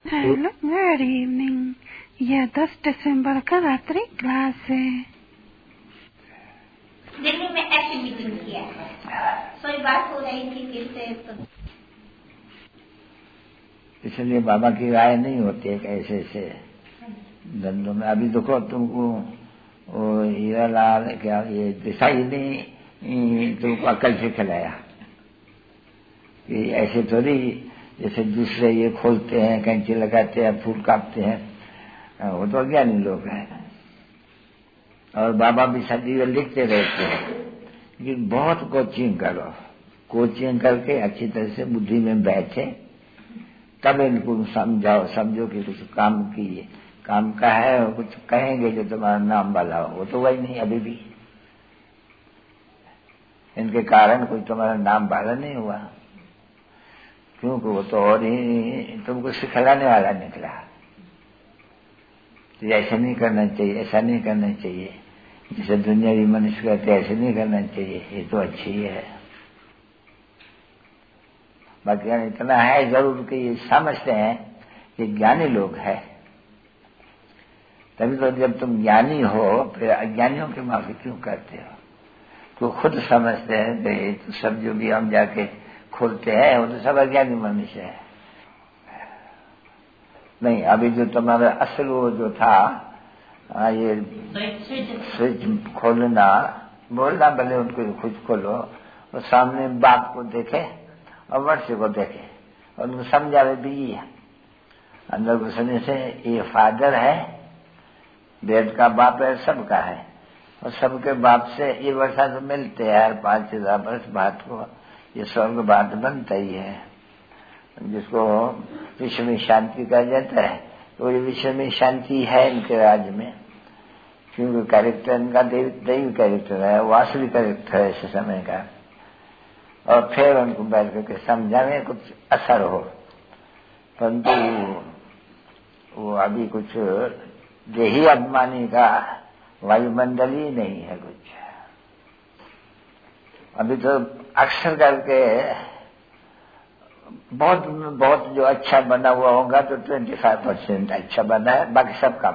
Hello, good evening. यह 10 दिसंबर का रात्रि क्लास है। दिल्ली में ऐसी मीटिंग किया है, कोई बात हो रही थी फिर से तो इसलिए बाबा की राय नहीं होती है ऐसे ऐसे धंधों में। अभी देखो तुमको हीरालाल क्या ये देसाई ने तुमको अकल से खिलाया कि ऐसे थोड़ी जैसे दूसरे ये खोलते हैं, कैंची लगाते हैं, फूल काटते हैं, वो तो अज्ञानी लोग हैं। और बाबा भी सदी में लिखते रहते हैं कि बहुत कोचिंग करो, कोचिंग करके अच्छी तरह से बुद्धि में बैठे तब इनको समझाओ, समझो कि कुछ काम कीजिए, काम का है कुछ कहेंगे जो तुम्हारा नाम वाला हो, वो तो वही नहीं। अभी भी इनके कारण कोई तुम्हारा नाम वाला नहीं हुआ, क्योंकि वो तो और ही तुमको सिखलाने वाला निकला। तो ऐसा नहीं करना चाहिए, ऐसा नहीं करना चाहिए, जैसे दुनियावी मनुष्य कहते ऐसे नहीं करना चाहिए, ये तो अच्छी है। बाकी इतना है जरूर कि ये समझते हैं कि ज्ञानी लोग हैं, तभी तो जब तुम ज्ञानी हो फिर अज्ञानियों की माफी क्यों करते हो? तो खुद समझते हैं कि तो सब जो भी हम जाके खोलते हैं वो तो सब अज्ञानी मनुष्य है। नहीं, अभी जो तुम्हारा असल वो जो था ये स्विच खोलना, बोलना भले उनको खुद खोलो, और सामने बाप को देखे और वर्ष को देखे और उनको समझावे भी ये अंदर घुसने से ये फादर है, वेद का बाप है, सबका है, और सबके बाप से ये वर्षा तो मिलते हैं हर 5-6 वर्ष बाद को, ये स्वर्ग बात बनता ही है, जिसको विश्व में शांति कहा जाता है। तो ये विश्व में शांति है इनके राज्य में, क्योंकि कैरेक्टर इनका दैवी कैरेक्टर है, वास्तविक कैरेक्टर है इस समय का। और फिर उनको बैठ करके समझाने कुछ असर हो, परंतु वो अभी कुछ देही अभिमानी का वायुमंडल ही नहीं है कुछ। अभी तो अक्सर करके बहुत बहुत जो अच्छा बना हुआ होगा तो 25% अच्छा बना है, बाकी सब कम।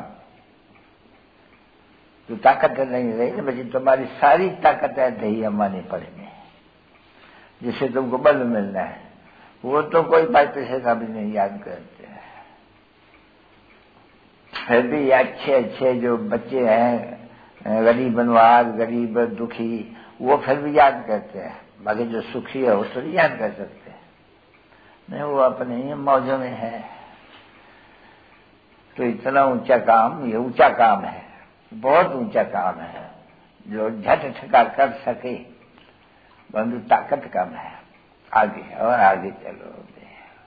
तो ताकत नहीं रही, लेकिन तुम्हारी सारी ताकत है दही अम्बानी पड़ेंगे, जिससे तुमको बल मिलना है, वो तो कोई 5 पैसे का भी नहीं याद करते हैं। फिर भी अच्छे अच्छे जो बच्चे हैं, गरीब नवाज, गरीब दुखी, वो फिर भी याद करते हैं, बाकी जो सुखी है वो तो नहीं याद कर सकते नहीं, वो अपने ही मौजों में है। तो इतना ऊंचा काम, ये ऊंचा काम है, बहुत ऊंचा काम है, जो झट ठका कर सके, परंतु ताकत कम है। आगे और आगे चलोगे,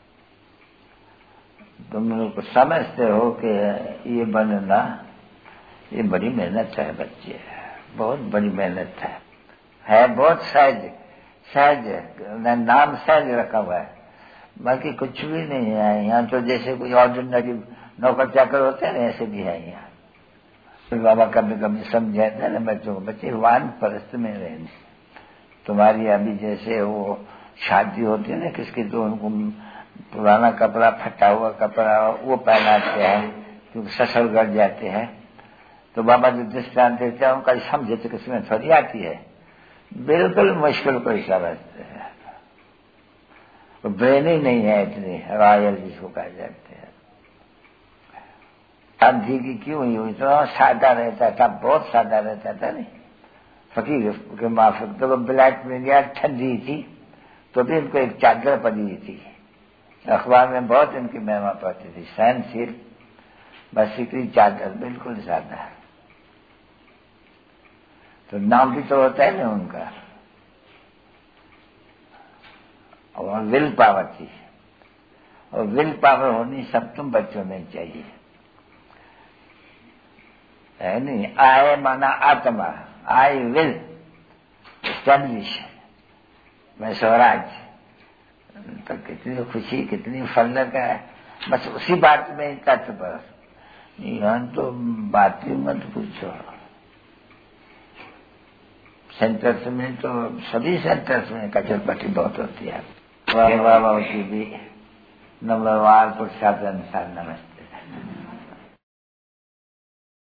तुम लोग समझते हो कि ये बनना ये बड़ी मेहनत है बच्चे, बहुत बड़ी मेहनत है बहुत सहज सहज, नाम सहज रखा हुआ है, बाकी कुछ भी नहीं है यहाँ। तो जैसे कोई ऑर्डिनरी नौकर चाकर होते हैं ना, ऐसे भी है यहाँ। तो बाबा कभी कभी समझाते हैं ना बच्चों को, बच्चे वान परस्त में रहने। तुम्हारी अभी जैसे वो शादी होती है ना किसकी, तो उनको पुराना कपड़ा, फटा हुआ कपड़ा वो पहनाते हैं क्योंकि ससुर गड़ जाते हैं। तो बाबा जो दृष्टांत देते हैं उनका समझे तो किसमें थोड़ी आती है, बिल्कुल मुश्किल को ही समझते हैं। तो ब्रेन ही नहीं है इतनी रॉयल जिसको कहा जाते हैं। गांधी की क्यों हुई, इतना सादा रहता था, बहुत सादा रहता था नहीं, फकीर के माफिक। तो वो ब्लैक में गया, ठंडी थी तो भी इनको एक चादर पड़ी थी, अखबार में बहुत इनकी महिमा पड़ती थी, सहनशील, बस इतनी चादर, बिल्कुल सादा। तो नाम भी तो होता है ना उनका, और विल पावर थी, और विल पावर होनी सब तुम बच्चों में चाहिए, है नहीं। आए माना आत्मा, आई विल एस्टैब्लिश मैं स्वराज, तो कितनी खुशी, कितनी फलक है, बस उसी बात में तत्पर। यहाँ तो बात ही मत पूछो, सेंटर्स में तो सभी सेंटर्स में कचरपट्टी बहुत होती है। वाह वाह की भी नंबरवार पुरुषार्थ अनुसार नमस्ते।